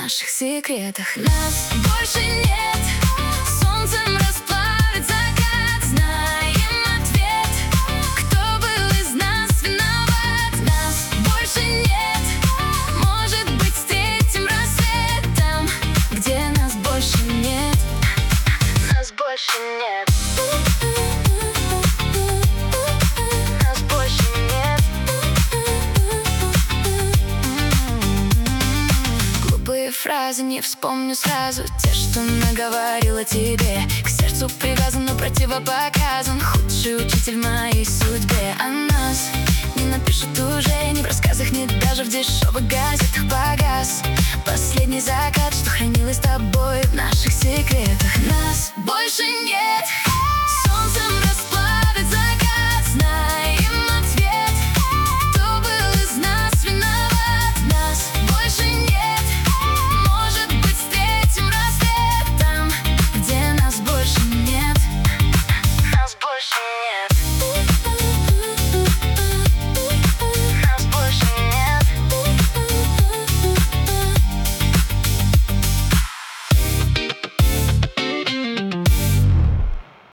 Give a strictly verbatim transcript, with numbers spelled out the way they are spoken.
наших секретах. Нас больше нет, солнцем расплавит закат. Знаем ответ, кто был из нас виноват. Нас больше нет, может быть, встретим рассвет там, где нас больше нет. Нас больше нет. Нас больше нет. Глупые фразы не вспомню сразу, те, что наговорила тебе. К сердцу привязан, но противопоказан, худший учитель в моей судьбе. А нас не напишут уже ни в рассказах, ни даже в дешевых газетах. Погас последний закат, что хранилось с тобой в наших секретах. Нас больше нет.